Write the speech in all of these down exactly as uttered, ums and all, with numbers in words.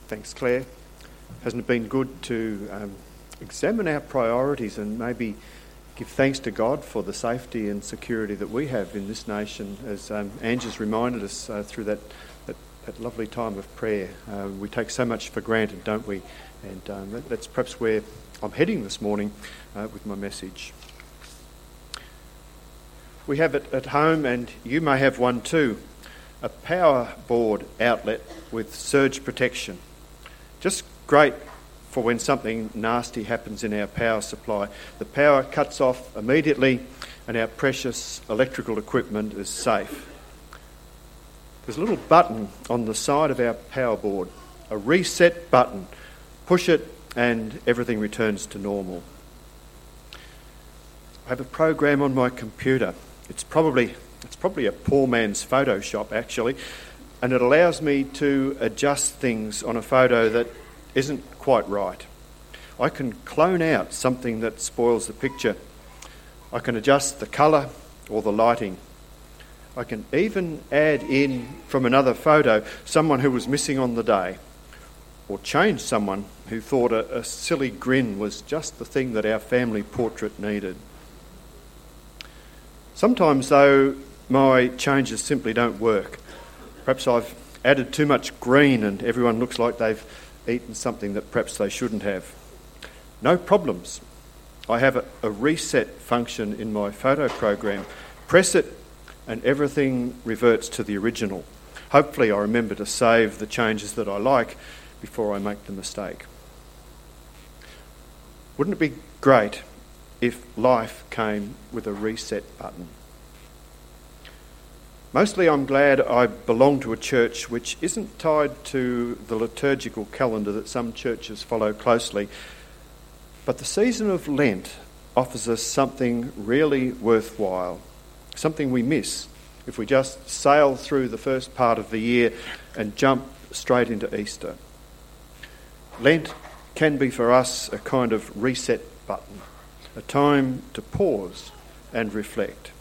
Thanks, Claire. Hasn't it been good to um, examine our priorities and maybe give thanks to God for the safety and security that we have in this nation, as um, Ange has reminded us uh, through that, that that lovely time of prayer. Uh, we take so much for granted, don't we? And um, that, that's perhaps where I'm heading this morning uh, with my message. We have it at home, and you may have one too, a power board outlet with surge protection. Just great for when something nasty happens in our power supply. The power cuts off immediately and our precious electrical equipment is safe. There's a little button on the side of our power board, a reset button. Push it and everything returns to normal. I have a program on my computer. It's probably it's probably a poor man's Photoshop actually, and it allows me to adjust things on a photo that isn't quite right. I can clone out something that spoils the picture. I can adjust the colour or the lighting. I can even add in from another photo someone who was missing on the day, or change someone who thought a, a silly grin was just the thing that our family portrait needed. Sometimes, though, my changes simply don't work. Perhaps I've added too much green and everyone looks like they've eaten something that perhaps they shouldn't have. No problems. I have a, a reset function in my photo program. Press it and everything reverts to the original. Hopefully I remember to save the changes that I like before I make the mistake. Wouldn't it be great if life came with a reset button? Mostly I'm glad I belong to a church which isn't tied to the liturgical calendar that some churches follow closely. But the season of Lent offers us something really worthwhile, something we miss if we just sail through the first part of the year and jump straight into Easter. Lent can be for us a kind of reset button, a time to pause and reflect.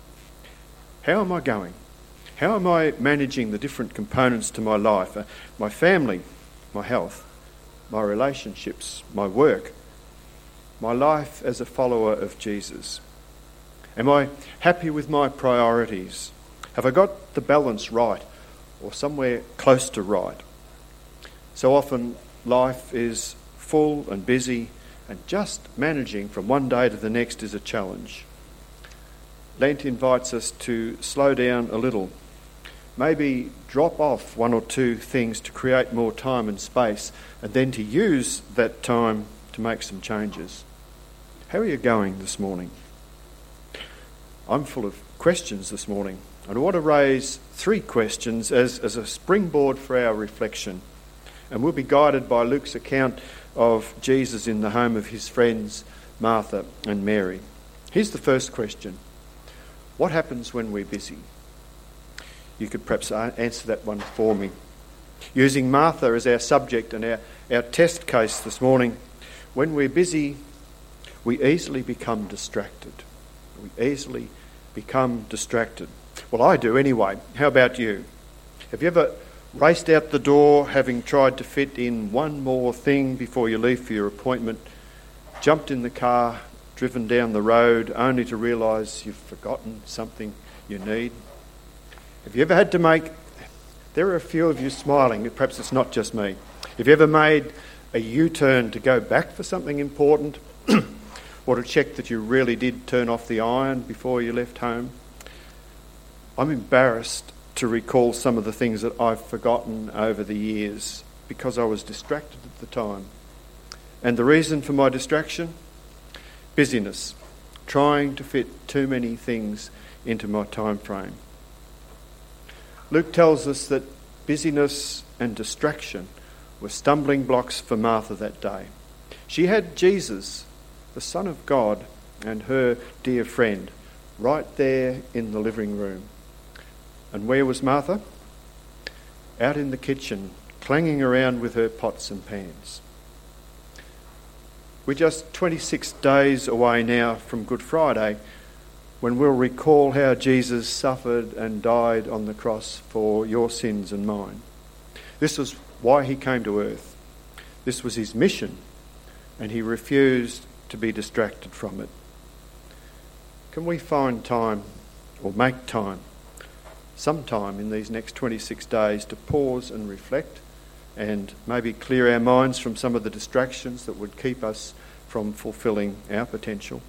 How am I going? How am I managing the different components to my life? Uh, my family, my health, my relationships, my work, my life as a follower of Jesus. Am I happy with my priorities? Have I got the balance right or somewhere close to right? So often life is full and busy, and just managing from one day to the next is a challenge. Lent invites us to slow down a little, maybe drop off one or two things to create more time and space, and then to use that time to make some changes. How are you going this morning? I'm full of questions this morning, and I want to raise three questions as, as a springboard for our reflection. And we'll be guided by Luke's account of Jesus in the home of his friends Martha and Mary. Here's the first question. What happens when we're busy? You could perhaps answer that one for me. Using Martha as our subject and our, our test case this morning, when we're busy, we easily become distracted. We easily become distracted. Well, I do anyway. How about you? Have you ever raced out the door having tried to fit in one more thing before you leave for your appointment, jumped in the car, driven down the road, only to realise you've forgotten something you need? Have you ever had to make... There are a few of you smiling, perhaps it's not just me. Have you ever made a U-turn to go back for something important or to check that you really did turn off the iron before you left home? I'm embarrassed to recall some of the things that I've forgotten over the years because I was distracted at the time. And the reason for my distraction? Busyness, trying to fit too many things into my time frame. Luke tells us that busyness and distraction were stumbling blocks for Martha that day. She had Jesus, the Son of God, and her dear friend right there in the living room. And where was Martha? Out in the kitchen, clanging around with her pots and pans. We're just twenty-six days away now from Good Friday, when we'll recall how Jesus suffered and died on the cross for your sins and mine. This was why he came to earth. This was his mission, and he refused to be distracted from it. Can we find time, or make time, sometime in these next twenty-six days to pause and reflect and maybe clear our minds from some of the distractions that would keep us from fulfilling our potential?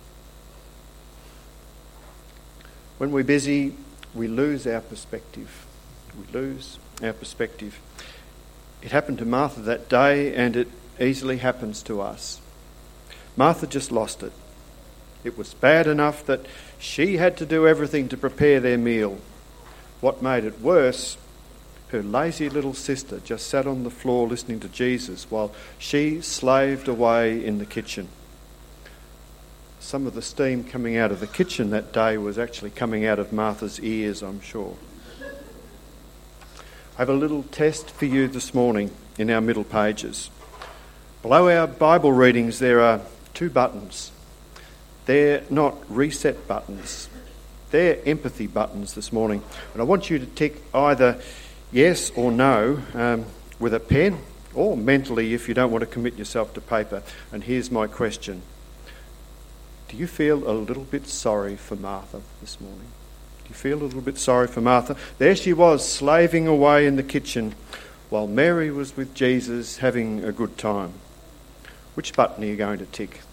When we're busy, we lose our perspective. We lose our perspective. It happened to Martha that day, and it easily happens to us. Martha just lost it. It was bad enough that she had to do everything to prepare their meal. What made it worse, her lazy little sister just sat on the floor listening to Jesus while she slaved away in the kitchen. Some of the steam coming out of the kitchen that day was actually coming out of Martha's ears, I'm sure. I have a little test for you this morning in our middle pages. Below our Bible readings there are two buttons. They're not reset buttons. They're empathy buttons this morning. And I want you to tick either yes or no um, with a pen, or mentally if you don't want to commit yourself to paper. And here's my question. Do you feel a little bit sorry for Martha this morning? Do you feel a little bit sorry for Martha? There she was, slaving away in the kitchen while Mary was with Jesus having a good time. Which button are you going to tick?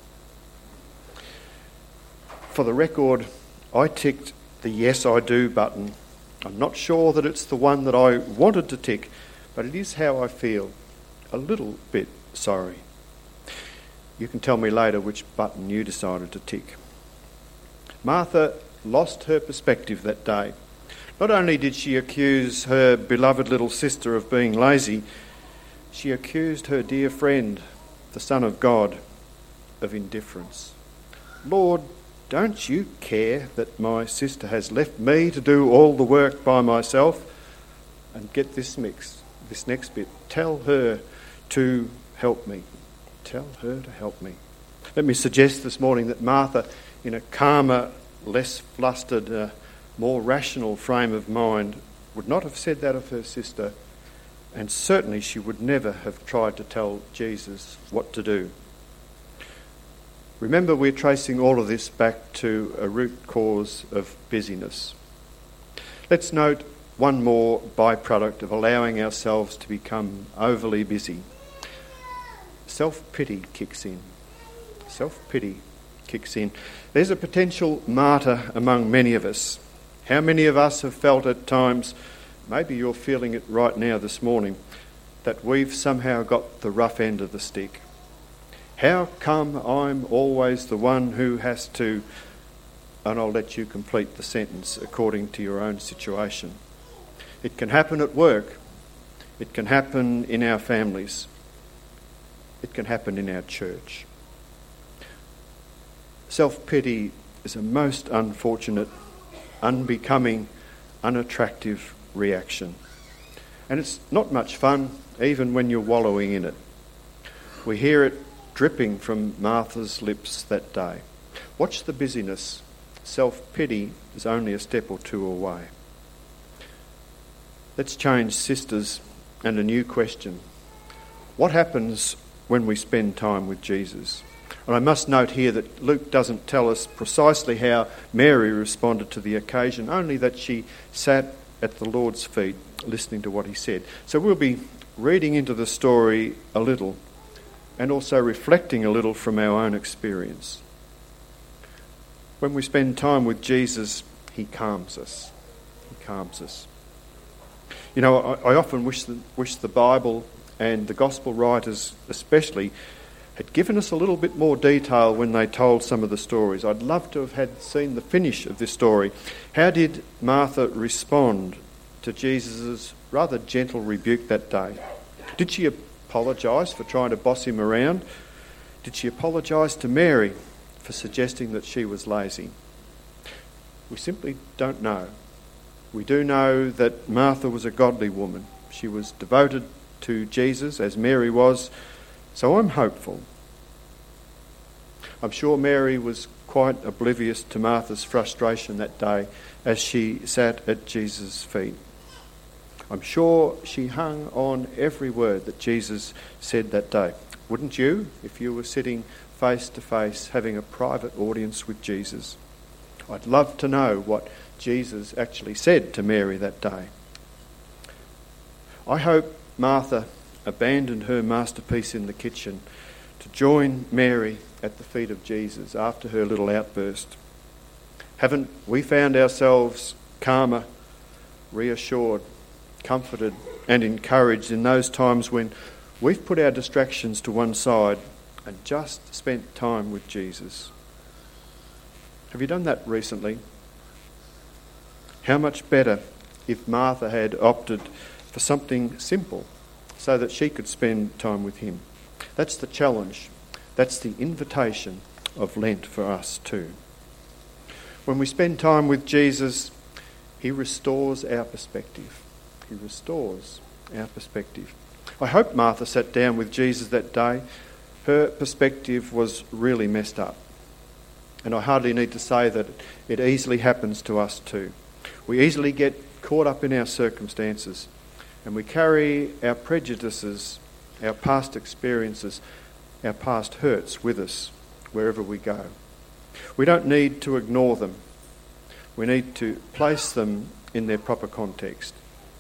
For the record, I ticked the yes I do button. I'm not sure that it's the one that I wanted to tick, but it is how I feel. A little bit sorry. You can tell me later which button you decided to tick. Martha lost her perspective that day. Not only did she accuse her beloved little sister of being lazy, she accused her dear friend, the Son of God, of indifference. Lord, don't you care that my sister has left me to do all the work by myself? And get this mix, this next bit. Tell her to help me. Tell her to help me. Let me suggest this morning that Martha, in a calmer, less flustered, uh, more rational frame of mind, would not have said that of her sister, and certainly she would never have tried to tell Jesus what to do. Remember, we're tracing all of this back to a root cause of busyness. Let's note one more byproduct of allowing ourselves to become overly busy. Self-pity kicks in. Self-pity kicks in. There's a potential martyr among many of us. How many of us have felt at times, maybe you're feeling it right now this morning, that we've somehow got the rough end of the stick? How come I'm always the one who has to, and I'll let you complete the sentence according to your own situation. It can happen at work. It can happen in our families. It can happen in our church. Self-pity is a most unfortunate, unbecoming, unattractive reaction. And it's not much fun, even when you're wallowing in it. We hear it dripping from Martha's lips that day. Watch the busyness. Self-pity is only a step or two away. Let's change sisters and a new question. What happens when we spend time with Jesus? And I must note here that Luke doesn't tell us precisely how Mary responded to the occasion, only that she sat at the Lord's feet listening to what he said. So we'll be reading into the story a little and also reflecting a little from our own experience. When we spend time with Jesus, he calms us. He calms us. You know, I, I often wish the, wish the Bible and the Gospel writers especially had given us a little bit more detail when they told some of the stories. I'd love to have had seen the finish of this story. How did Martha respond to Jesus' rather gentle rebuke that day? Did she apologise for trying to boss him around? Did she apologise to Mary for suggesting that she was lazy? We simply don't know. We do know that Martha was a godly woman. She was devoted to Jesus as Mary was, so I'm hopeful. I'm sure Mary was quite oblivious to Martha's frustration that day as she sat at Jesus' feet. I'm sure she hung on every word that Jesus said that day. Wouldn't you, if you were sitting face to face having a private audience with Jesus? I'd love to know what Jesus actually said to Mary that day. I hope Martha abandoned her masterpiece in the kitchen to join Mary at the feet of Jesus after her little outburst. Haven't we found ourselves calmer, reassured, comforted and encouraged in those times when we've put our distractions to one side and just spent time with Jesus? Have you done that recently? How much better if Martha had opted for something simple so that she could spend time with him. That's the challenge. That's the invitation of Lent for us too. When we spend time with Jesus, he restores our perspective. He restores our perspective. I hope Martha sat down with Jesus that day. Her perspective was really messed up. And I hardly need to say that it easily happens to us too. We easily get caught up in our circumstances and we carry our prejudices, our past experiences, our past hurts with us wherever we go. We don't need to ignore them. We need to place them in their proper context.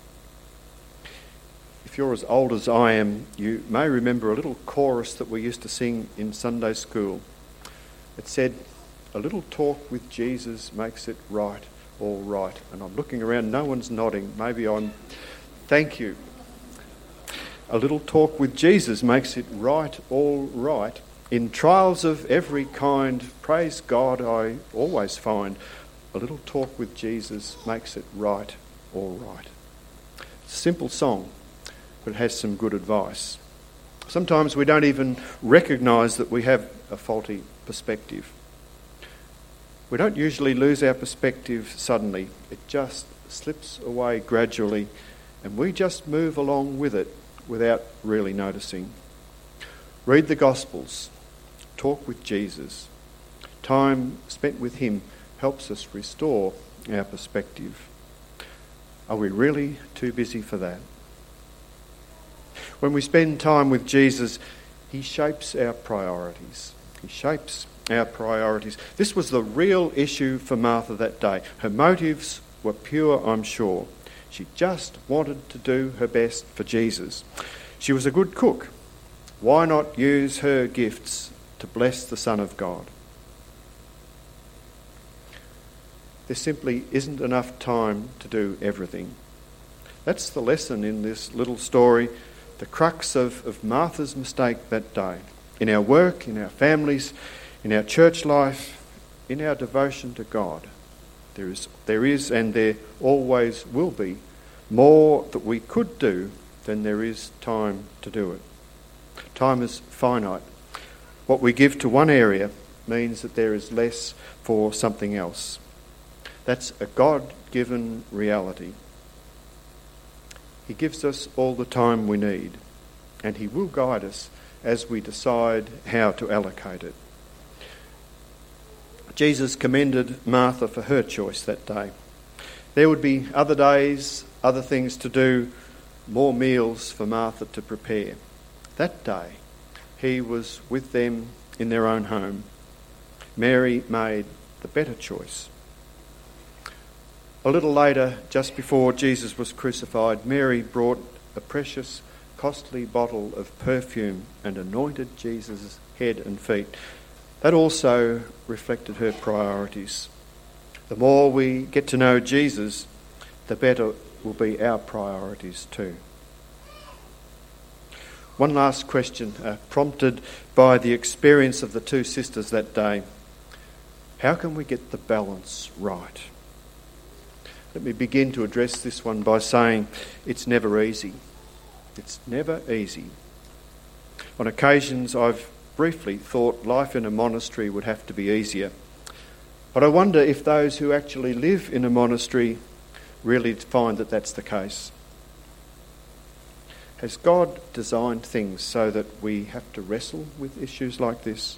If you're as old as I am, you may remember a little chorus that we used to sing in Sunday school. It said, "A little talk with Jesus makes it right, all right." And I'm looking around, no one's nodding. Maybe I'm... Thank you. A little talk with Jesus makes it right, all right. In trials of every kind, praise God, I always find a little talk with Jesus makes it right, all right. It's a simple song, but it has some good advice. Sometimes we don't even recognise that we have a faulty perspective. We don't usually lose our perspective suddenly. It just slips away gradually and we just move along with it without really noticing. Read the Gospels. Talk with Jesus. Time spent with him helps us restore our perspective. Are we really too busy for that? When we spend time with Jesus, he shapes our priorities. He shapes our priorities. This was the real issue for Martha that day. Her motives were pure, I'm sure. She just wanted to do her best for Jesus. She was a good cook. Why not use her gifts to bless the Son of God? There simply isn't enough time to do everything. That's the lesson in this little story, the crux of, of Martha's mistake that day. In our work, in our families, in our church life, in our devotion to God, there is, there is and there always will be more that we could do than there is time to do it. Time is finite. What we give to one area means that there is less for something else. That's a God-given reality. He gives us all the time we need, and he will guide us as we decide how to allocate it. Jesus commended Martha for her choice that day. There would be other days, other things to do, more meals for Martha to prepare. That day, he was with them in their own home. Mary made the better choice. A little later, just before Jesus was crucified, Mary brought a precious, costly bottle of perfume and anointed Jesus' head and feet. That also reflected her priorities. The more we get to know Jesus, the better will be our priorities too. One last question, uh, prompted by the experience of the two sisters that day. How can we get the balance right? Let me begin to address this one by saying it's never easy. It's never easy. On occasions I've briefly thought life in a monastery would have to be easier. But I wonder if those who actually live in a monastery really find that that's the case. Has God designed things so that we have to wrestle with issues like this?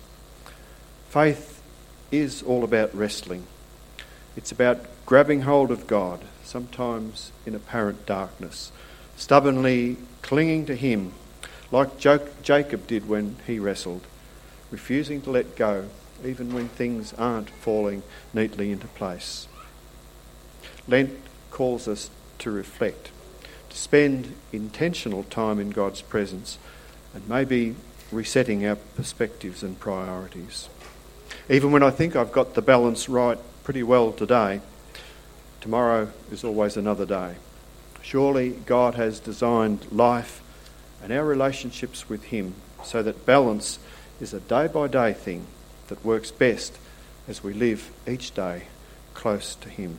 Faith is all about wrestling. It's about grabbing hold of God sometimes in apparent darkness, stubbornly clinging to him, like jo- Jacob did when he wrestled, refusing to let go, even when things aren't falling neatly into place. Lent calls us to reflect, to spend intentional time in God's presence, and maybe resetting our perspectives and priorities. Even when I think I've got the balance right pretty well today, tomorrow is always another day. Surely God has designed life and our relationships with him so that balance is a day-by-day thing that works best as we live each day close to him.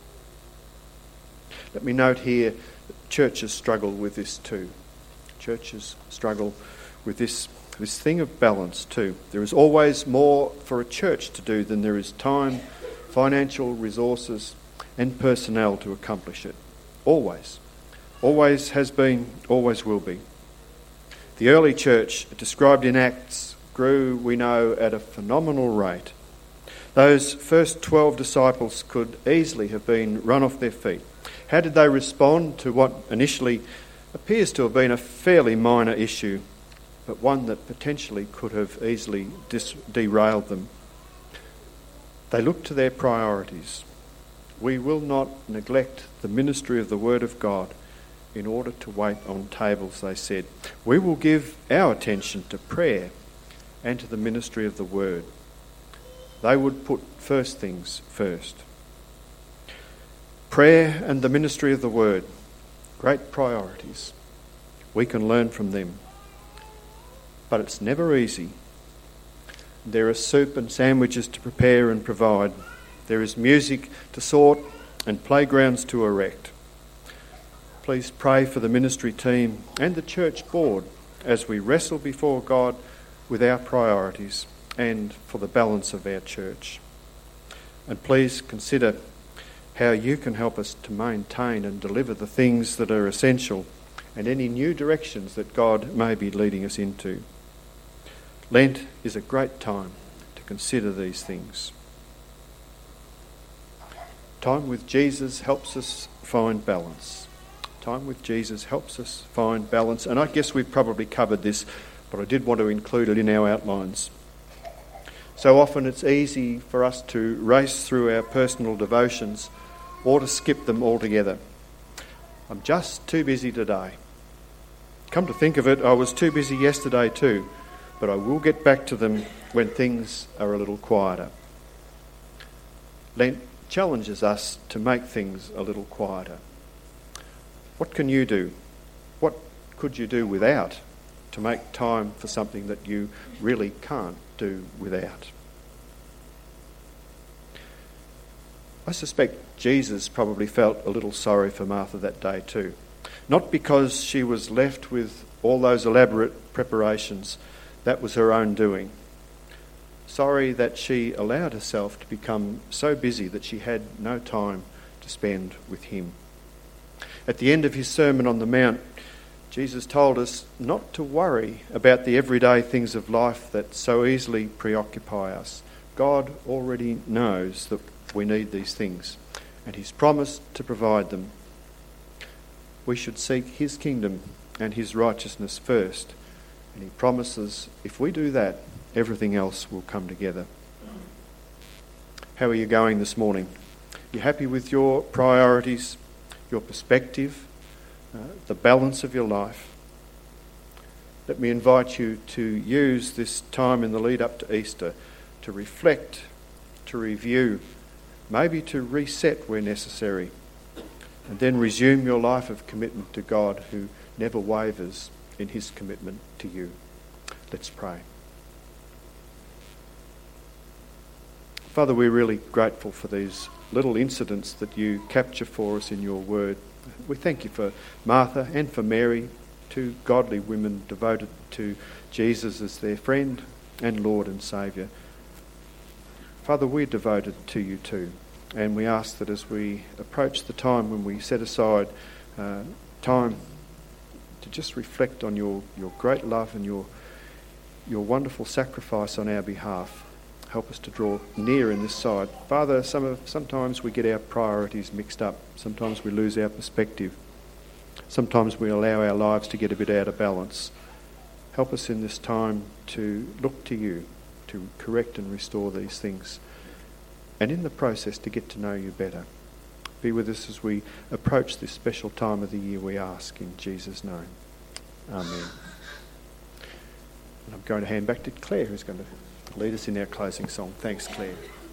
Let me note here that churches struggle with this too. Churches struggle with this, this thing of balance too. There is always more for a church to do than there is time, financial resources and personnel to accomplish it. Always. Always has been, always will be. The early church, described in Acts, grew, we know, at a phenomenal rate. Those first twelve disciples could easily have been run off their feet. How did they respond to what initially appears to have been a fairly minor issue, but one that potentially could have easily dis- derailed them? They looked to their priorities. We will not neglect the ministry of the Word of God in order to wait on tables, they said. We will give our attention to prayer and to the ministry of the Word. They would put first things first. Prayer and the ministry of the Word, great priorities. We can learn from them. But it's never easy. There are soup and sandwiches to prepare and provide. There is music to sort and playgrounds to erect. Please pray for the ministry team and the church board as we wrestle before God with our priorities and for the balance of our church. And please consider how you can help us to maintain and deliver the things that are essential and any new directions that God may be leading us into. Lent is a great time to consider these things. Time with Jesus helps us find balance. Time with Jesus helps us find balance. And I guess we've probably covered this, but I did want to include it in our outlines. So often it's easy for us to race through our personal devotions or to skip them altogether. I'm just too busy today. Come to think of it, I was too busy yesterday too, but I will get back to them when things are a little quieter. Lent challenges us to make things a little quieter. What can you do? What could you do without to make time for something that you really can't do without? I suspect Jesus probably felt a little sorry for Martha that day too. Not because she was left with all those elaborate preparations. That was her own doing. Sorry that she allowed herself to become so busy that she had no time to spend with him. At the end of his Sermon on the Mount, Jesus told us not to worry about the everyday things of life that so easily preoccupy us. God already knows that we need these things, and he's promised to provide them. We should seek his kingdom and his righteousness first, and he promises if we do that, everything else will come together. How are you going this morning? You happy with your priorities, your perspective, uh, the balance of your life? Let me invite you to use this time in the lead up to Easter to reflect, to review, maybe to reset where necessary, and then resume your life of commitment to God who never wavers in his commitment to you. Let's pray. Father, we're really grateful for these little incidents that you capture for us in your word. We thank you for Martha and for Mary, two godly women devoted to Jesus as their friend and Lord and Saviour. Father, we're devoted to you too, and we ask that as we approach the time when we set aside uh, time to just reflect on your, your great love and your, your wonderful sacrifice on our behalf, help us to draw near in this side. Father, some of, sometimes we get our priorities mixed up. Sometimes we lose our perspective. Sometimes we allow our lives to get a bit out of balance. Help us in this time to look to you, to correct and restore these things, and in the process to get to know you better. Be with us as we approach this special time of the year, we ask in Jesus' name. Amen. And I'm going to hand back to Claire, who's going to lead us in our closing song. Thanks, Claire.